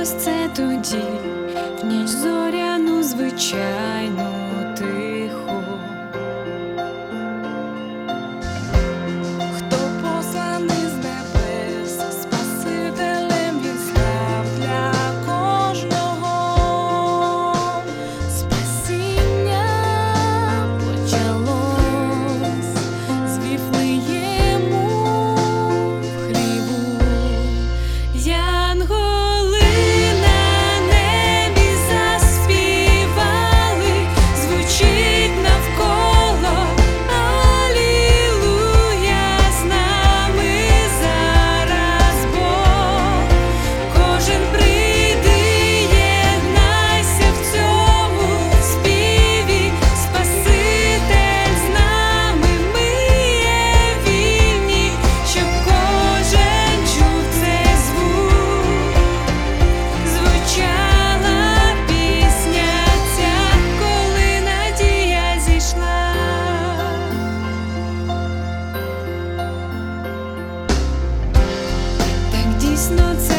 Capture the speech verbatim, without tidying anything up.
ось це тоді, в ніч зоряну звичайну тиху. Хто посланий з небес, Спасителем він став для кожного. Спасіння почалось з Віфлеєму в хліву. Янголи на небі заспівали, звучить навколо алілуя, з нами зараз Бог. Кожен прийди, єднайся в цьому співі, Спаситель з нами, ми є вільні, щоб кожен чув цей звук. Звучала пісня ця, коли надія зійшла. Так дійсно це